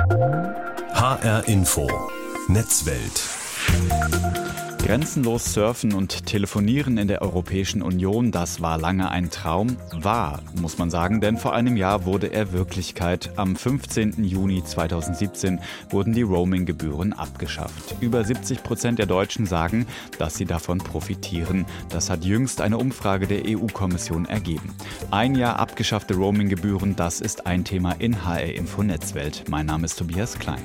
HR Info Netzwelt. Grenzenlos surfen und telefonieren in der Europäischen Union, das war lange ein Traum. War, muss man sagen, denn vor einem Jahr wurde er Wirklichkeit. Am 15. Juni 2017 wurden die Roaming-Gebühren abgeschafft. Über 70% der Deutschen sagen, dass sie davon profitieren. Das hat jüngst eine Umfrage der EU-Kommission ergeben. Ein Jahr abgeschaffte Roaming-Gebühren, das ist ein Thema in HR Info Netzwelt. Mein Name ist Tobias Klein.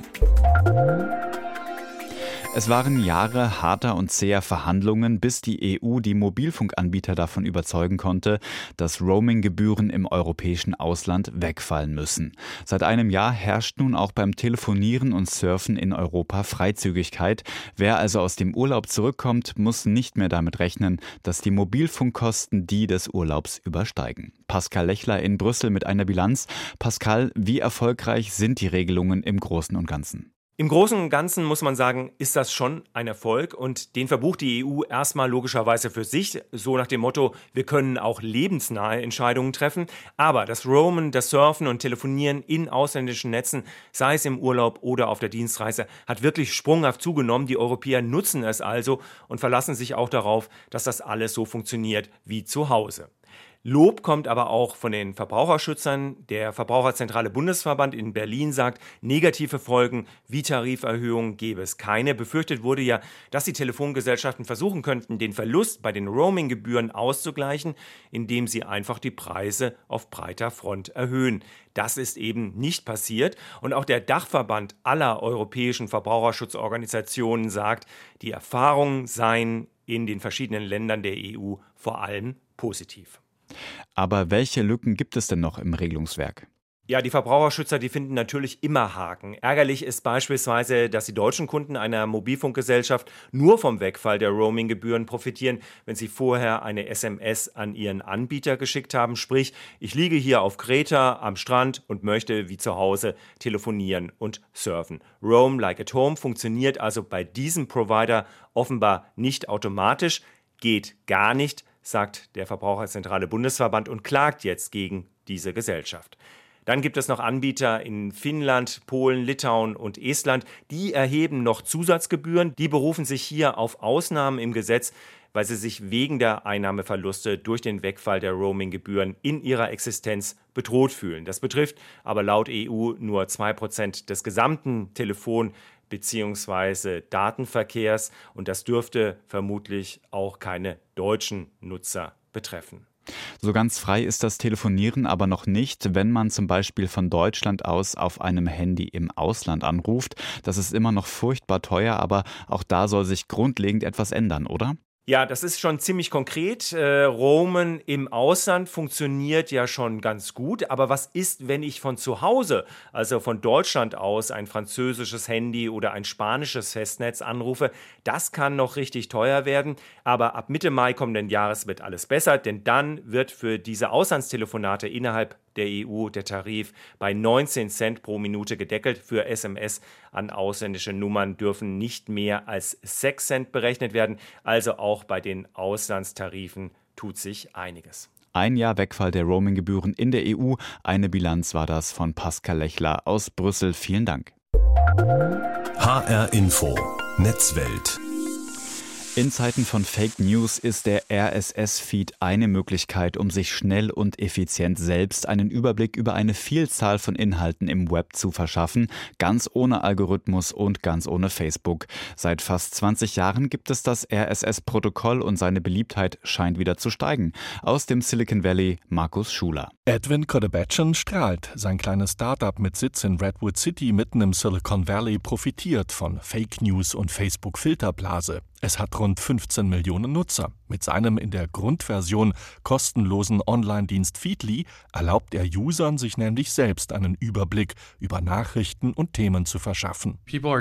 Es waren Jahre harter und zäher Verhandlungen, bis die EU die Mobilfunkanbieter davon überzeugen konnte, dass Roaming-Gebühren im europäischen Ausland wegfallen müssen. Seit einem Jahr herrscht nun auch beim Telefonieren und Surfen in Europa Freizügigkeit. Wer also aus dem Urlaub zurückkommt, muss nicht mehr damit rechnen, dass die Mobilfunkkosten die des Urlaubs übersteigen. Pascal Lechler in Brüssel mit einer Bilanz. Pascal, wie erfolgreich sind die Regelungen im Großen und Ganzen? Im Großen und Ganzen muss man sagen, ist das schon ein Erfolg und den verbucht die EU erstmal logischerweise für sich, so nach dem Motto, wir können auch lebensnahe Entscheidungen treffen, aber das Roamen, das Surfen und Telefonieren in ausländischen Netzen, sei es im Urlaub oder auf der Dienstreise, hat wirklich sprunghaft zugenommen. Die Europäer nutzen es also und verlassen sich auch darauf, dass das alles so funktioniert wie zu Hause. Lob kommt aber auch von den Verbraucherschützern. Der Verbraucherzentrale Bundesverband in Berlin sagt, negative Folgen wie Tariferhöhungen gäbe es keine. Befürchtet wurde ja, dass die Telefongesellschaften versuchen könnten, den Verlust bei den Roaming-Gebühren auszugleichen, indem sie einfach die Preise auf breiter Front erhöhen. Das ist eben nicht passiert. Und auch der Dachverband aller europäischen Verbraucherschutzorganisationen sagt, die Erfahrungen seien in den verschiedenen Ländern der EU vor allem positiv. Aber welche Lücken gibt es denn noch im Regelungswerk? Ja, die Verbraucherschützer, die finden natürlich immer Haken. Ärgerlich ist beispielsweise, dass die deutschen Kunden einer Mobilfunkgesellschaft nur vom Wegfall der Roaming-Gebühren profitieren, wenn sie vorher eine SMS an ihren Anbieter geschickt haben. Sprich, ich liege hier auf Kreta am Strand und möchte wie zu Hause telefonieren und surfen. Roam like at home funktioniert also bei diesem Provider offenbar nicht automatisch, geht gar nicht, sagt der Verbraucherzentrale Bundesverband und klagt jetzt gegen diese Gesellschaft. Dann gibt es noch Anbieter in Finnland, Polen, Litauen und Estland. Die erheben noch Zusatzgebühren. Die berufen sich hier auf Ausnahmen im Gesetz, weil sie sich wegen der Einnahmeverluste durch den Wegfall der Roaming-Gebühren in ihrer Existenz bedroht fühlen. Das betrifft aber laut EU nur 2% des gesamten Telefon- bzw. Datenverkehrs und das dürfte vermutlich auch keine deutschen Nutzer betreffen. So ganz frei ist das Telefonieren aber noch nicht, wenn man zum Beispiel von Deutschland aus auf einem Handy im Ausland anruft. Das ist immer noch furchtbar teuer, aber auch da soll sich grundlegend etwas ändern, oder? Ja, das ist schon ziemlich konkret. Roamen im Ausland funktioniert ja schon ganz gut. Aber was ist, wenn ich von zu Hause, also von Deutschland aus, ein französisches Handy oder ein spanisches Festnetz anrufe? Das kann noch richtig teuer werden. Aber ab Mitte Mai kommenden Jahres wird alles besser, denn dann wird für diese Auslandstelefonate innerhalb der EU der Tarif bei 19 Cent pro Minute gedeckelt. Für SMS an ausländische Nummern dürfen nicht mehr als 6 Cent berechnet werden. Also auch bei den Auslandstarifen tut sich einiges. Ein Jahr Wegfall der Roaming-Gebühren in der EU. Eine Bilanz war das von Pascal Lechler aus Brüssel. Vielen Dank. HR Info Netzwelt. In Zeiten von Fake News ist der RSS-Feed eine Möglichkeit, um sich schnell und effizient selbst einen Überblick über eine Vielzahl von Inhalten im Web zu verschaffen, ganz ohne Algorithmus und ganz ohne Facebook. Seit fast 20 Jahren gibt es das RSS-Protokoll und seine Beliebtheit scheint wieder zu steigen. Aus dem Silicon Valley, Markus Schuler. Edwin Kodebachan strahlt. Sein kleines Startup mit Sitz in Redwood City mitten im Silicon Valley profitiert von Fake News und Facebook-Filterblase. Es hat rund 15 Millionen Nutzer. Mit seinem in der Grundversion kostenlosen Online-Dienst Feedly erlaubt er Usern, sich nämlich selbst einen Überblick über Nachrichten und Themen zu verschaffen.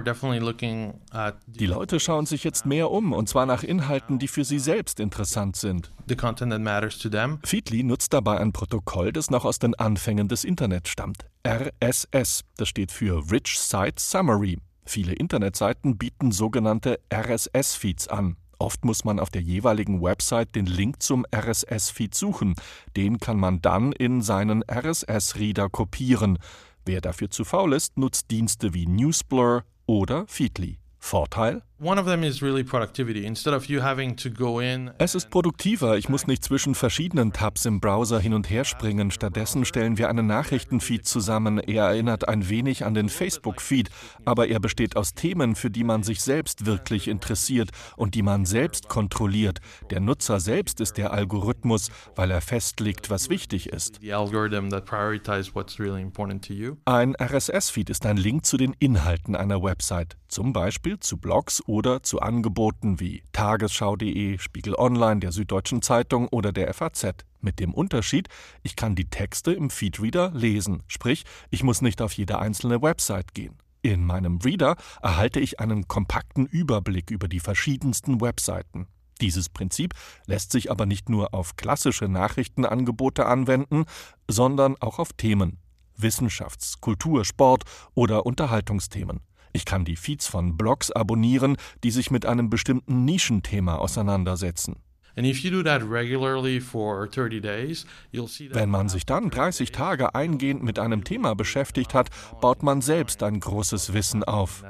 Die Leute schauen sich jetzt mehr um, und zwar nach Inhalten, die für sie selbst interessant sind. Feedly nutzt dabei ein Protokoll, das noch aus den Anfängen des Internet stammt. RSS, das steht für Rich Site Summary. Viele Internetseiten bieten sogenannte RSS-Feeds an. Oft muss man auf der jeweiligen Website den Link zum RSS-Feed suchen. Den kann man dann in seinen RSS-Reader kopieren. Wer dafür zu faul ist, nutzt Dienste wie Newsblur oder Feedly. Vorteil? Es ist produktiver, ich muss nicht zwischen verschiedenen Tabs im Browser hin und her springen. Stattdessen stellen wir einen Nachrichtenfeed zusammen. Er erinnert ein wenig an den Facebook-Feed, aber er besteht aus Themen, für die man sich selbst wirklich interessiert und die man selbst kontrolliert. Der Nutzer selbst ist der Algorithmus, weil er festlegt, was wichtig ist. Ein RSS-Feed ist ein Link zu den Inhalten einer Website, zum Beispiel zu Blogs oder zu Angeboten wie Tagesschau.de, Spiegel Online, der Süddeutschen Zeitung oder der FAZ. Mit dem Unterschied, ich kann die Texte im Feedreader lesen, sprich, ich muss nicht auf jede einzelne Website gehen. In meinem Reader erhalte ich einen kompakten Überblick über die verschiedensten Webseiten. Dieses Prinzip lässt sich aber nicht nur auf klassische Nachrichtenangebote anwenden, sondern auch auf Themen, Wissenschafts-, Kultur-, Sport- oder Unterhaltungsthemen. Ich kann die Feeds von Blogs abonnieren, die sich mit einem bestimmten Nischenthema auseinandersetzen. Wenn man sich dann 30 Tage eingehend mit einem Thema beschäftigt hat, baut man selbst ein großes Wissen auf.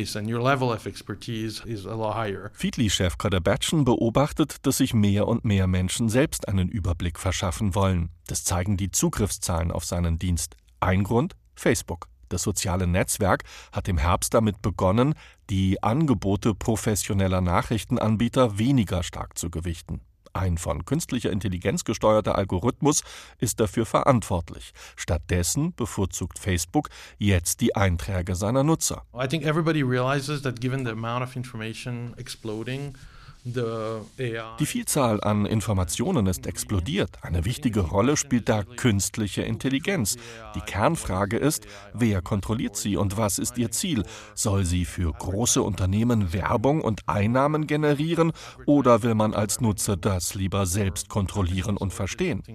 Feedly-Chef Kader Batchen beobachtet, dass sich mehr und mehr Menschen selbst einen Überblick verschaffen wollen. Das zeigen die Zugriffszahlen auf seinen Dienst. Ein Grund? Facebook. Das soziale Netzwerk hat im Herbst damit begonnen, die Angebote professioneller Nachrichtenanbieter weniger stark zu gewichten. Ein von künstlicher Intelligenz gesteuerter Algorithmus ist dafür verantwortlich. Stattdessen bevorzugt Facebook jetzt die Einträge seiner Nutzer. I think everybody realizes that given the amount of information exploding, die Vielzahl an Informationen ist explodiert. Eine wichtige Rolle spielt da künstliche Intelligenz. Die Kernfrage ist, wer kontrolliert sie und was ist ihr Ziel? Soll sie für große Unternehmen Werbung und Einnahmen generieren oder will man als Nutzer das lieber selbst kontrollieren und verstehen?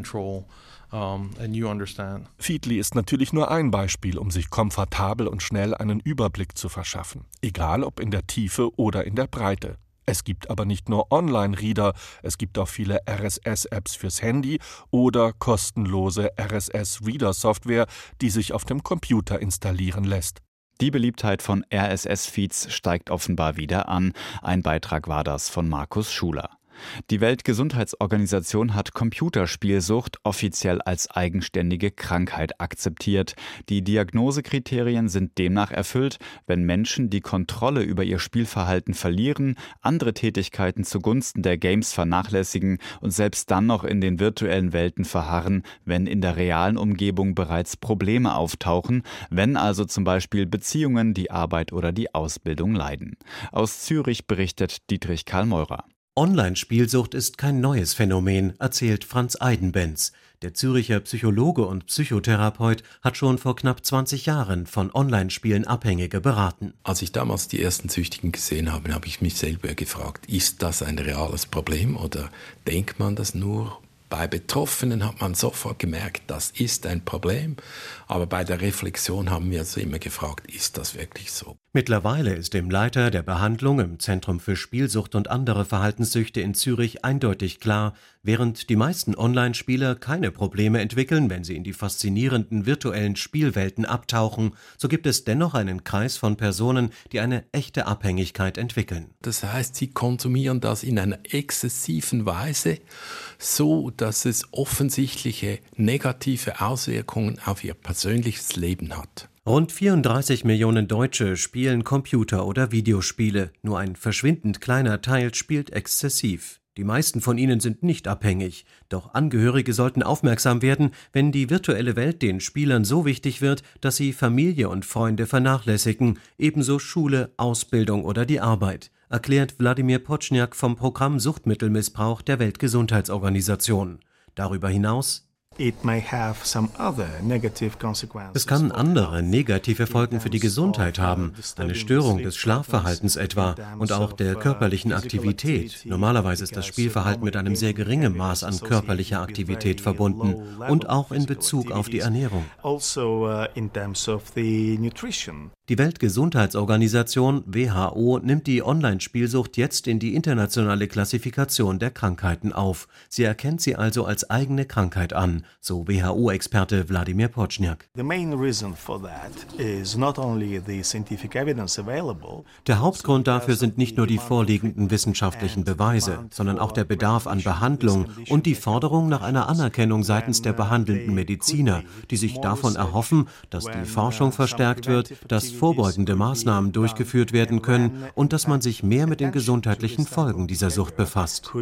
Feedly ist natürlich nur ein Beispiel, um sich komfortabel und schnell einen Überblick zu verschaffen. Egal ob in der Tiefe oder in der Breite. Es gibt aber nicht nur Online-Reader, es gibt auch viele RSS-Apps fürs Handy oder kostenlose RSS-Reader-Software, die sich auf dem Computer installieren lässt. Die Beliebtheit von RSS-Feeds steigt offenbar wieder an. Ein Beitrag war das von Markus Schuler. Die Weltgesundheitsorganisation hat Computerspielsucht offiziell als eigenständige Krankheit akzeptiert. Die Diagnosekriterien sind demnach erfüllt, wenn Menschen die Kontrolle über ihr Spielverhalten verlieren, andere Tätigkeiten zugunsten der Games vernachlässigen und selbst dann noch in den virtuellen Welten verharren, wenn in der realen Umgebung bereits Probleme auftauchen, wenn also zum Beispiel Beziehungen, die Arbeit oder die Ausbildung leiden. Aus Zürich berichtet Dietrich Karl Meurer. Online-Spielsucht ist kein neues Phänomen, erzählt Franz Eidenbenz. Der Züricher Psychologe und Psychotherapeut hat schon vor knapp 20 Jahren von Online-Spielen Abhängige beraten. Als ich damals die ersten Süchtigen gesehen habe, habe ich mich selber gefragt, ist das ein reales Problem oder denkt man das nur? Bei Betroffenen hat man sofort gemerkt, das ist ein Problem. Aber bei der Reflexion haben wir uns immer gefragt, ist das wirklich so? Mittlerweile ist dem Leiter der Behandlung im Zentrum für Spielsucht und andere Verhaltenssüchte in Zürich eindeutig klar, während die meisten Online-Spieler keine Probleme entwickeln, wenn sie in die faszinierenden virtuellen Spielwelten abtauchen, so gibt es dennoch einen Kreis von Personen, die eine echte Abhängigkeit entwickeln. Das heißt, sie konsumieren das in einer exzessiven Weise, so dass es offensichtliche negative Auswirkungen auf ihr persönliches Leben hat. Rund 34 Millionen Deutsche spielen Computer- oder Videospiele. Nur ein verschwindend kleiner Teil spielt exzessiv. Die meisten von ihnen sind nicht abhängig. Doch Angehörige sollten aufmerksam werden, wenn die virtuelle Welt den Spielern so wichtig wird, dass sie Familie und Freunde vernachlässigen, ebenso Schule, Ausbildung oder die Arbeit, erklärt Wladimir Potschniak vom Programm Suchtmittelmissbrauch der Weltgesundheitsorganisation. Darüber hinaus: Es kann andere negative Folgen für die Gesundheit haben, eine Störung des Schlafverhaltens etwa und auch der körperlichen Aktivität. Normalerweise ist das Spielverhalten mit einem sehr geringen Maß an körperlicher Aktivität verbunden und auch in Bezug auf die Ernährung. Die Weltgesundheitsorganisation WHO nimmt die Online-Spielsucht jetzt in die internationale Klassifikation der Krankheiten auf. Sie erkennt sie also als eigene Krankheit an. so WHO-Experte Wladimir Poczniak. Der Hauptgrund dafür sind nicht nur die vorliegenden wissenschaftlichen Beweise, sondern auch der Bedarf an Behandlung und die Forderung nach einer Anerkennung seitens der behandelnden Mediziner, die sich davon erhoffen, dass die Forschung verstärkt wird, dass vorbeugende Maßnahmen durchgeführt werden können und dass man sich mehr mit den gesundheitlichen Folgen dieser Sucht befasst.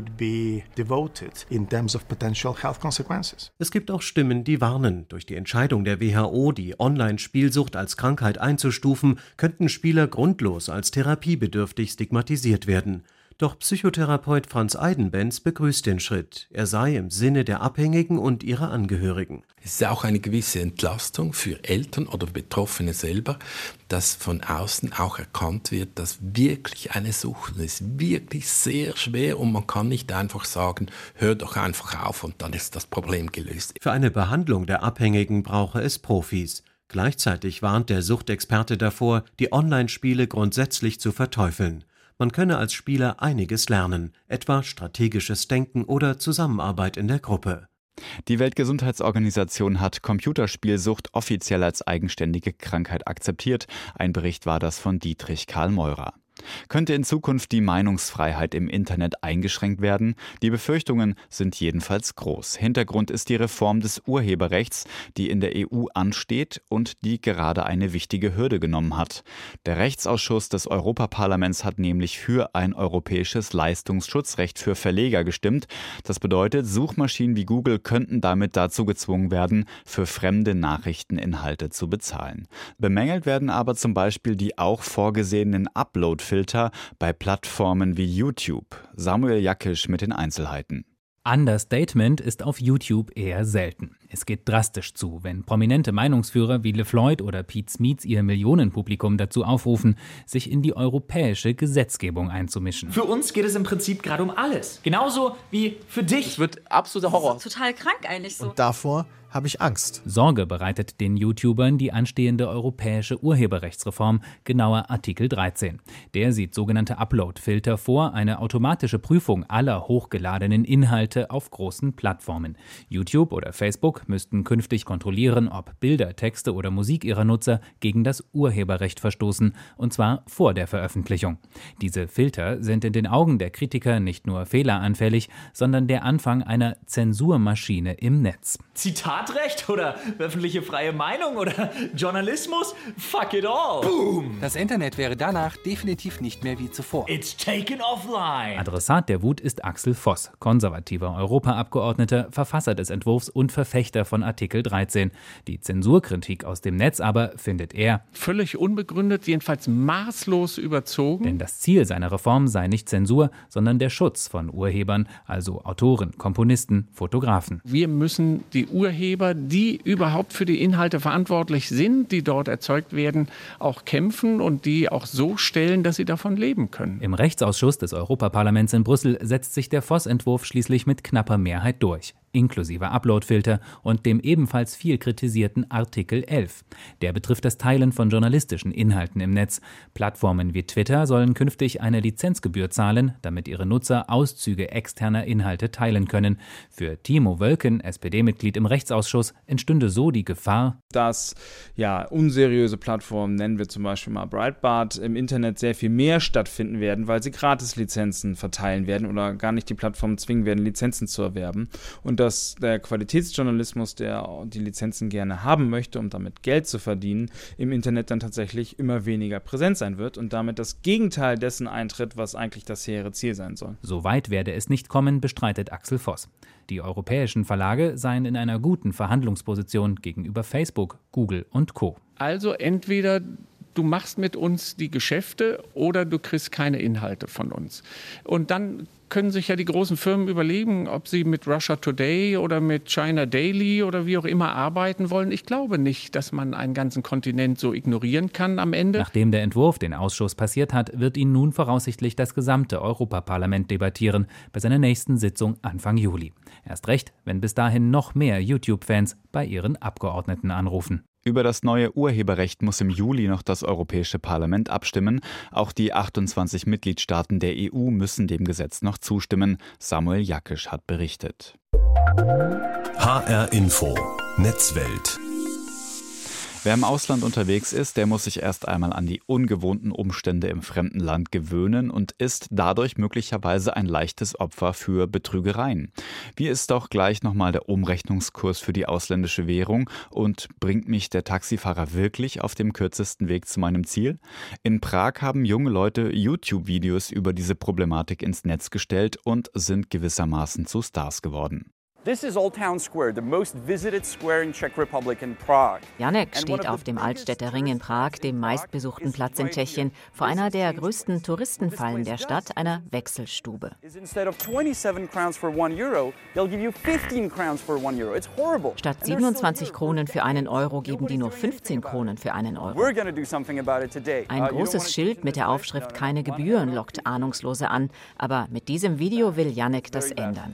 Es gibt auch Stimmen, die warnen. Durch die Entscheidung der WHO, die Online-Spielsucht als Krankheit einzustufen, könnten Spieler grundlos als therapiebedürftig stigmatisiert werden. Doch Psychotherapeut Franz Eidenbenz begrüßt den Schritt. Er sei im Sinne der Abhängigen und ihrer Angehörigen. Es ist auch eine gewisse Entlastung für Eltern oder Betroffene selber, dass von außen auch erkannt wird, dass wirklich eine Sucht ist, wirklich sehr schwer und man kann nicht einfach sagen, hör doch einfach auf und dann ist das Problem gelöst. Für eine Behandlung der Abhängigen brauche es Profis. Gleichzeitig warnt der Suchtexperte davor, die Online-Spiele grundsätzlich zu verteufeln. Man könne als Spieler einiges lernen, etwa strategisches Denken oder Zusammenarbeit in der Gruppe. Die Weltgesundheitsorganisation hat Computerspielsucht offiziell als eigenständige Krankheit akzeptiert. Ein Bericht war das von Dietrich Karl Meurer. Könnte in Zukunft die Meinungsfreiheit im Internet eingeschränkt werden? Die Befürchtungen sind jedenfalls groß. Hintergrund ist die Reform des Urheberrechts, die in der EU ansteht und die gerade eine wichtige Hürde genommen hat. Der Rechtsausschuss des Europaparlaments hat nämlich für ein europäisches Leistungsschutzrecht für Verleger gestimmt. Das bedeutet, Suchmaschinen wie Google könnten damit dazu gezwungen werden, für fremde Nachrichteninhalte zu bezahlen. Bemängelt werden aber zum Beispiel die auch vorgesehenen Upload-Filter bei Plattformen wie YouTube. Samuel Jackisch mit den Einzelheiten. Understatement ist auf YouTube eher selten. Es geht drastisch zu, wenn prominente Meinungsführer wie LeFloid oder Pete Smeets ihr Millionenpublikum dazu aufrufen, sich in die europäische Gesetzgebung einzumischen. Für uns geht es im Prinzip gerade um alles. Genauso wie für dich. Es wird absoluter Horror. Das ist total krank eigentlich so. Und davor habe ich Angst. Sorge bereitet den YouTubern die anstehende europäische Urheberrechtsreform, genauer Artikel 13. Der sieht sogenannte Upload-Filter vor, eine automatische Prüfung aller hochgeladenen Inhalte auf großen Plattformen. YouTube oder Facebook müssten künftig kontrollieren, ob Bilder, Texte oder Musik ihrer Nutzer gegen das Urheberrecht verstoßen, und zwar vor der Veröffentlichung. Diese Filter sind in den Augen der Kritiker nicht nur fehleranfällig, sondern der Anfang einer Zensurmaschine im Netz. Zitatrecht oder öffentliche freie Meinung oder Journalismus? Fuck it all. Boom. Das Internet wäre danach definitiv nicht mehr wie zuvor. It's taken offline. Adressat der Wut ist Axel Voss, konservativer Europaabgeordneter, Verfasser des Entwurfs und Verfechter von Artikel 13. Die Zensurkritik aus dem Netz aber findet er völlig unbegründet, jedenfalls maßlos überzogen. Denn das Ziel seiner Reform sei nicht Zensur, sondern der Schutz von Urhebern, also Autoren, Komponisten, Fotografen. Wir müssen die Urheber, die überhaupt für die Inhalte verantwortlich sind, die dort erzeugt werden, auch kämpfen und die auch so stellen, dass sie davon leben können. Im Rechtsausschuss des Europaparlaments in Brüssel setzt sich der Voss-Entwurf schließlich mit knapper Mehrheit durch, inklusive Uploadfilter und dem ebenfalls viel kritisierten Artikel 11. Der betrifft das Teilen von journalistischen Inhalten im Netz. Plattformen wie Twitter sollen künftig eine Lizenzgebühr zahlen, damit ihre Nutzer Auszüge externer Inhalte teilen können. Für Timo Wölken, SPD-Mitglied im Rechtsausschuss, entstünde so die Gefahr, dass unseriöse Plattformen, nennen wir zum Beispiel mal Breitbart, im Internet sehr viel mehr stattfinden werden, weil sie Gratis-Lizenzen verteilen werden oder gar nicht die Plattformen zwingen werden, Lizenzen zu erwerben. Und dass der Qualitätsjournalismus, der die Lizenzen gerne haben möchte, um damit Geld zu verdienen, im Internet dann tatsächlich immer weniger präsent sein wird und damit das Gegenteil dessen eintritt, was eigentlich das hehre Ziel sein soll. So weit werde es nicht kommen, bestreitet Axel Voss. Die europäischen Verlage seien in einer guten Verhandlungsposition gegenüber Facebook, Google und Co. Also entweder du machst mit uns die Geschäfte oder du kriegst keine Inhalte von uns. Und dann können sich ja die großen Firmen überlegen, ob sie mit Russia Today oder mit China Daily oder wie auch immer arbeiten wollen. Ich glaube nicht, dass man einen ganzen Kontinent so ignorieren kann am Ende. Nachdem der Entwurf den Ausschuss passiert hat, wird ihn nun voraussichtlich das gesamte Europaparlament debattieren, bei seiner nächsten Sitzung Anfang Juli. Erst recht, wenn bis dahin noch mehr YouTube-Fans bei ihren Abgeordneten anrufen. Über das neue Urheberrecht muss im Juli noch das Europäische Parlament abstimmen. Auch die 28 Mitgliedstaaten der EU müssen dem Gesetz noch zustimmen. Samuel Jackisch hat berichtet. HR Info. Netzwelt. Wer im Ausland unterwegs ist, der muss sich erst einmal an die ungewohnten Umstände im fremden Land gewöhnen und ist dadurch möglicherweise ein leichtes Opfer für Betrügereien. Wie ist doch gleich nochmal der Umrechnungskurs für die ausländische Währung und bringt mich der Taxifahrer wirklich auf dem kürzesten Weg zu meinem Ziel? In Prag haben junge Leute YouTube-Videos über diese Problematik ins Netz gestellt und sind gewissermaßen zu Stars geworden. This is Old Town Square, the most visited square in Czech Republic in Prague. Janek steht auf dem Altstädter Ring in Prag, dem meistbesuchten Platz in Tschechien, vor einer der größten Touristenfallen der Stadt, einer Wechselstube. Statt 27 Kronen für einen Euro geben die nur 15 Kronen für einen Euro. Ein großes Schild mit der Aufschrift "Keine Gebühren" lockt Ahnungslose an, aber mit diesem Video will Janek das ändern.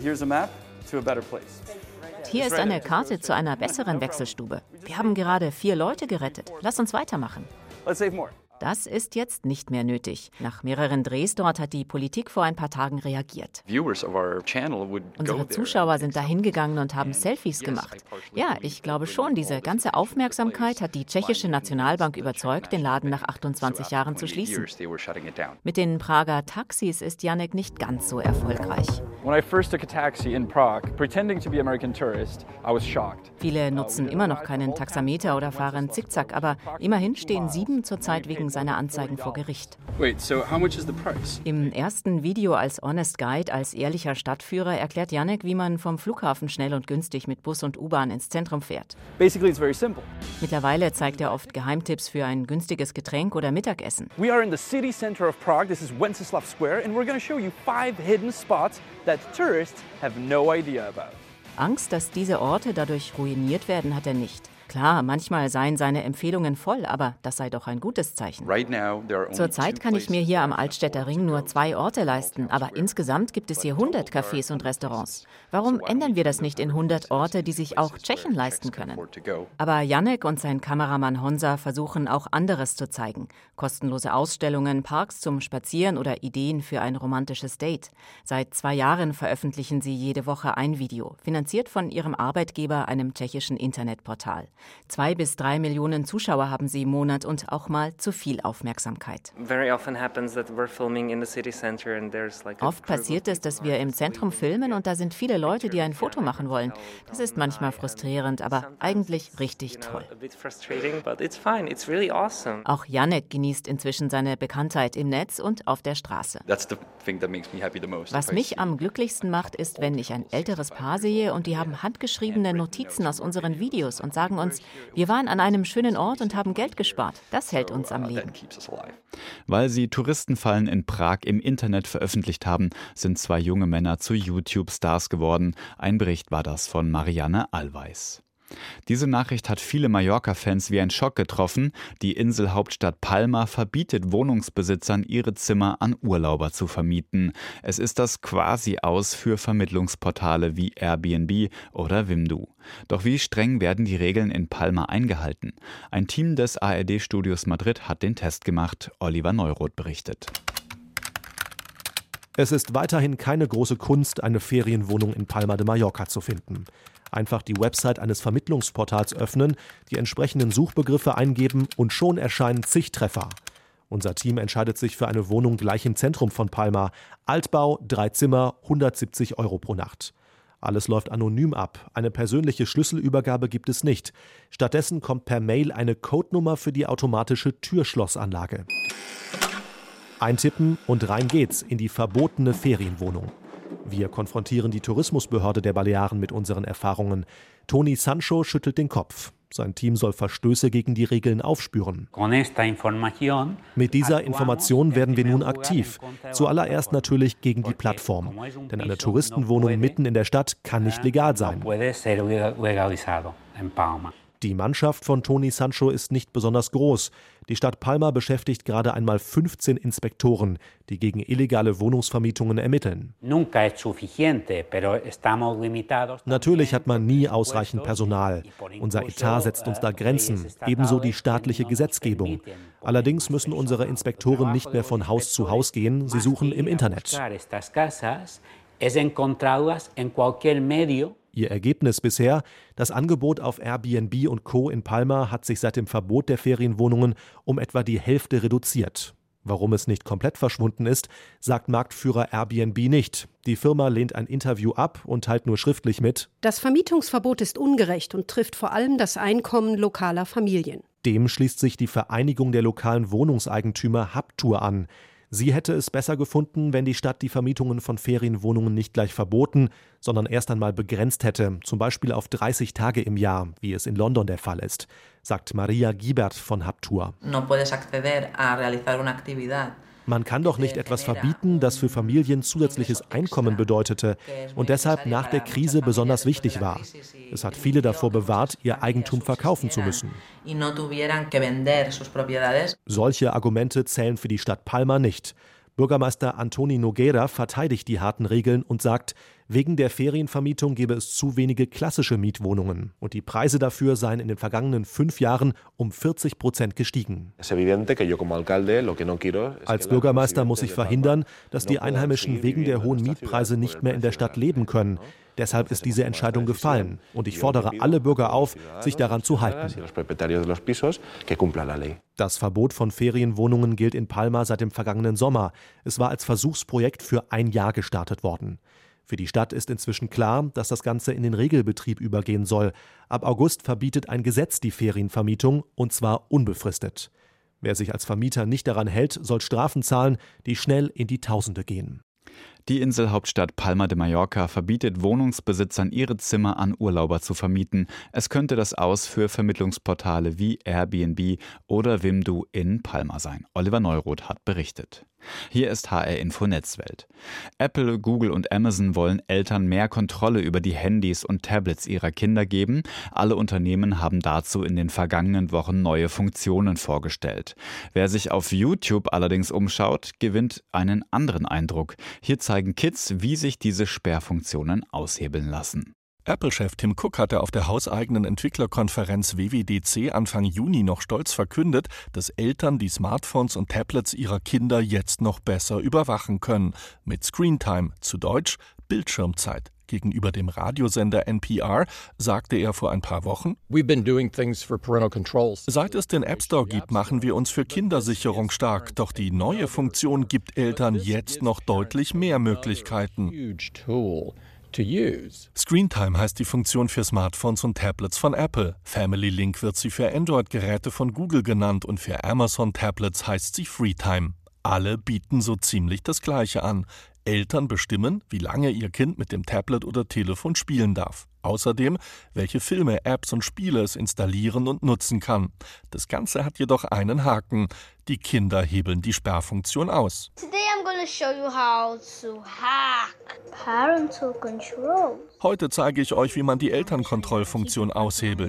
Hier ist eine Karte zu einer besseren Wechselstube. Wir haben gerade 4 Leute gerettet. Lass uns weitermachen. Das ist jetzt nicht mehr nötig. Nach mehreren Drehs dort hat die Politik vor ein paar Tagen reagiert. Unsere Zuschauer sind da hingegangen und haben Selfies gemacht. Ja, ich glaube schon, diese ganze Aufmerksamkeit hat die tschechische Nationalbank überzeugt, den Laden nach 28 Jahren zu schließen. Mit den Prager Taxis ist Janek nicht ganz so erfolgreich. Viele nutzen immer noch keinen Taxameter oder fahren Zickzack, aber immerhin stehen 7 zurzeit wegen seiner Anzeigen vor Gericht. Im ersten Video als Honest Guide, als ehrlicher Stadtführer, erklärt Janek, wie man vom Flughafen schnell und günstig mit Bus und U-Bahn ins Zentrum fährt. Mittlerweile zeigt er oft Geheimtipps für ein günstiges Getränk oder Mittagessen. We are in the city center of Prague. This is Wenceslav Square, and we're going to show you 5 hidden spots that tourists have no idea about. Angst, dass diese Orte dadurch ruiniert werden, hat er nicht. Klar, manchmal seien seine Empfehlungen voll, aber das sei doch ein gutes Zeichen. Zurzeit kann ich mir hier am Altstädter Ring nur 2 Orte leisten, aber insgesamt gibt es hier 100 Cafés und Restaurants. Warum ändern wir das nicht in 100 Orte, die sich auch Tschechen leisten können? Aber Janek und sein Kameramann Honza versuchen auch anderes zu zeigen. Kostenlose Ausstellungen, Parks zum Spazieren oder Ideen für ein romantisches Date. Seit 2 Jahren veröffentlichen sie jede Woche ein Video, finanziert von ihrem Arbeitgeber, einem tschechischen Internetportal. 2 bis 3 Millionen Zuschauer haben sie im Monat und auch mal zu viel Aufmerksamkeit. Oft passiert es, dass wir im Zentrum filmen und da sind viele Leute, die ein Foto machen wollen. Das ist manchmal frustrierend, aber eigentlich richtig toll. Auch Janek genießt inzwischen seine Bekanntheit im Netz und auf der Straße. Was mich am glücklichsten macht, ist, wenn ich ein älteres Paar sehe und die haben handgeschriebene Notizen aus unseren Videos und sagen uns, wir waren an einem schönen Ort und haben Geld gespart. Das hält uns am Leben. Weil sie Touristenfallen in Prag im Internet veröffentlicht haben, sind 2 junge Männer zu YouTube-Stars geworden. Ein Bericht war das von Marianne Allweis. Diese Nachricht hat viele Mallorca-Fans wie ein Schock getroffen. Die Inselhauptstadt Palma verbietet Wohnungsbesitzern, ihre Zimmer an Urlauber zu vermieten. Es ist das Quasi-Aus für Vermittlungsportale wie Airbnb oder Wimdu. Doch wie streng werden die Regeln in Palma eingehalten? Ein Team des ARD-Studios Madrid hat den Test gemacht. Oliver Neuroth berichtet. Es ist weiterhin keine große Kunst, eine Ferienwohnung in Palma de Mallorca zu finden. Einfach die Website eines Vermittlungsportals öffnen, die entsprechenden Suchbegriffe eingeben und schon erscheinen zig Treffer. Unser Team entscheidet sich für eine Wohnung gleich im Zentrum von Palma. Altbau, 3 Zimmer, 170 € pro Nacht. Alles läuft anonym ab. Eine persönliche Schlüsselübergabe gibt es nicht. Stattdessen kommt per Mail eine Codenummer für die automatische Türschlossanlage. Eintippen und rein geht's in die verbotene Ferienwohnung. Wir konfrontieren die Tourismusbehörde der Balearen mit unseren Erfahrungen. Toni Sancho schüttelt den Kopf. Sein Team soll Verstöße gegen die Regeln aufspüren. Mit dieser Information werden wir nun aktiv. Zuallererst natürlich gegen die Plattform. Denn eine Touristenwohnung mitten in der Stadt kann nicht legal sein. Die Mannschaft von Toni Sancho ist nicht besonders groß. Die Stadt Palma beschäftigt gerade einmal 15 Inspektoren, die gegen illegale Wohnungsvermietungen ermitteln. Natürlich hat man nie ausreichend Personal. Unser Etat setzt uns da Grenzen, ebenso die staatliche Gesetzgebung. Allerdings müssen unsere Inspektoren nicht mehr von Haus zu Haus gehen, sie suchen im Internet. Ihr Ergebnis bisher: Das Angebot auf Airbnb und Co. in Palma hat sich seit dem Verbot der Ferienwohnungen um etwa die Hälfte reduziert. Warum es nicht komplett verschwunden ist, sagt Marktführer Airbnb nicht. Die Firma lehnt ein Interview ab und teilt nur schriftlich mit: Das Vermietungsverbot ist ungerecht und trifft vor allem das Einkommen lokaler Familien. Dem schließt sich die Vereinigung der lokalen Wohnungseigentümer Haptur an. Sie hätte es besser gefunden, wenn die Stadt die Vermietungen von Ferienwohnungen nicht gleich verboten, sondern erst einmal begrenzt hätte, zum Beispiel auf 30 Tage im Jahr, wie es in London der Fall ist, sagt Maria Gibert von Haptur. Man kann doch nicht etwas verbieten, das für Familien zusätzliches Einkommen bedeutete und deshalb nach der Krise besonders wichtig war. Es hat viele davor bewahrt, ihr Eigentum verkaufen zu müssen. Solche Argumente zählen für die Stadt Palma nicht. Bürgermeister Antoni Nogueira verteidigt die harten Regeln und sagt, wegen der Ferienvermietung gebe es zu wenige klassische Mietwohnungen und die Preise dafür seien in den vergangenen 5 Jahren um 40% gestiegen. Als Bürgermeister muss ich verhindern, dass die Einheimischen wegen der hohen Mietpreise nicht mehr in der Stadt leben können. Deshalb ist diese Entscheidung gefallen und ich fordere alle Bürger auf, sich daran zu halten. Das Verbot von Ferienwohnungen gilt in Palma seit dem vergangenen Sommer. Es war als Versuchsprojekt für 1 Jahr gestartet worden. Für die Stadt ist inzwischen klar, dass das Ganze in den Regelbetrieb übergehen soll. Ab August verbietet ein Gesetz die Ferienvermietung, und zwar unbefristet. Wer sich als Vermieter nicht daran hält, soll Strafen zahlen, die schnell in die Tausende gehen. Die Inselhauptstadt Palma de Mallorca verbietet Wohnungsbesitzern, ihre Zimmer an Urlauber zu vermieten. Es könnte das Aus für Vermittlungsportale wie Airbnb oder Wimdu in Palma sein. Oliver Neuroth hat berichtet. Hier ist HR Info Netzwelt. Apple, Google und Amazon wollen Eltern mehr Kontrolle über die Handys und Tablets ihrer Kinder geben. Alle Unternehmen haben dazu in den vergangenen Wochen neue Funktionen vorgestellt. Wer sich auf YouTube allerdings umschaut, gewinnt einen anderen Eindruck. Hier zeigen Kids, wie sich diese Sperrfunktionen aushebeln lassen. Apple-Chef Tim Cook hatte auf der hauseigenen Entwicklerkonferenz WWDC Anfang Juni noch stolz verkündet, dass Eltern die Smartphones und Tablets ihrer Kinder jetzt noch besser überwachen können. Mit Screentime, zu Deutsch Bildschirmzeit. Gegenüber dem Radiosender NPR sagte er vor ein paar Wochen: Seit es den App Store gibt, machen wir uns für Kindersicherung stark. Doch die neue Funktion gibt Eltern jetzt noch deutlich mehr Möglichkeiten. Screentime heißt die Funktion für Smartphones und Tablets von Apple. Family Link wird sie für Android-Geräte von Google genannt und für Amazon-Tablets heißt sie Freetime. Alle bieten so ziemlich das Gleiche an. Eltern bestimmen, wie lange ihr Kind mit dem Tablet oder Telefon spielen darf. Außerdem, welche Filme, Apps und Spiele es installieren und nutzen kann. Das Ganze hat jedoch einen Haken. Die Kinder hebeln die Sperrfunktion aus. Today I'm going to show you how to hack parental controls. Heute zeige ich euch, wie man die Elternkontrollfunktion aushebelt.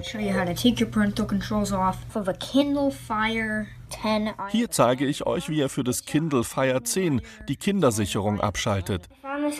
Hier zeige ich euch, wie ihr für das Kindle Fire 10 die Kindersicherung abschaltet.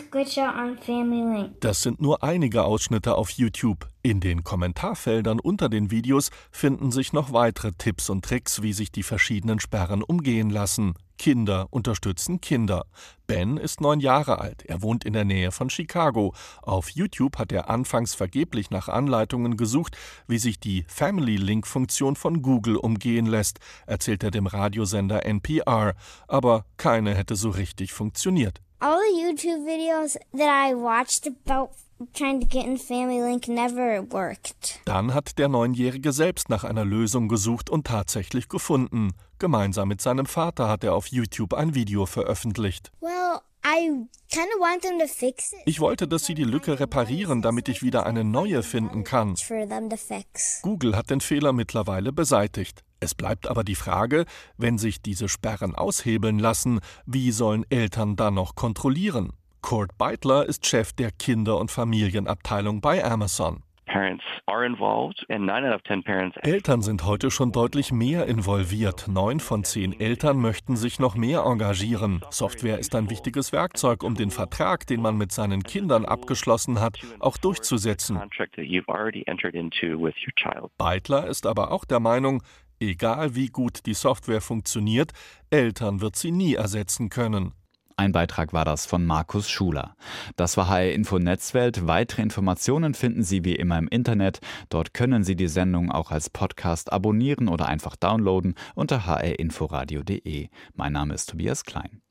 Das sind nur einige Ausschnitte auf YouTube. In den Kommentarfeldern unter den Videos finden sich noch weitere Tipps und Tricks, wie sich die verschiedenen Sperren umgehen lassen. Kinder unterstützen Kinder. Ben ist 9 Jahre alt. Er wohnt in der Nähe von Chicago. Auf YouTube hat er anfangs vergeblich nach Anleitungen gesucht, wie sich die Family Link-Funktion von Google umgehen lässt, erzählt er dem Radiosender NPR. Aber keine hätte so richtig funktioniert. All the YouTube videos that I watched about trying to get in Family Link never worked. Dann hat der 9-Jährige selbst nach einer Lösung gesucht und tatsächlich gefunden. Gemeinsam mit seinem Vater hat er auf YouTube ein Video veröffentlicht. Well, I kind of want them to fix it. Ich wollte, dass sie die Lücke reparieren, damit ich wieder eine neue finden kann. Google hat den Fehler mittlerweile beseitigt. Es bleibt aber die Frage, wenn sich diese Sperren aushebeln lassen, wie sollen Eltern dann noch kontrollieren? Kurt Beitler ist Chef der Kinder- und Familienabteilung bei Amazon. Eltern sind heute schon deutlich mehr involviert. 9 von 10 Eltern möchten sich noch mehr engagieren. Software ist ein wichtiges Werkzeug, um den Vertrag, den man mit seinen Kindern abgeschlossen hat, auch durchzusetzen. Beitler ist aber auch der Meinung, egal wie gut die Software funktioniert, Eltern wird sie nie ersetzen können. Ein Beitrag war das von Markus Schuler. Das war HR Info Netzwelt. Weitere Informationen finden Sie wie immer im Internet. Dort können Sie die Sendung auch als Podcast abonnieren oder einfach downloaden unter hrinforadio.de. Mein Name ist Tobias Klein.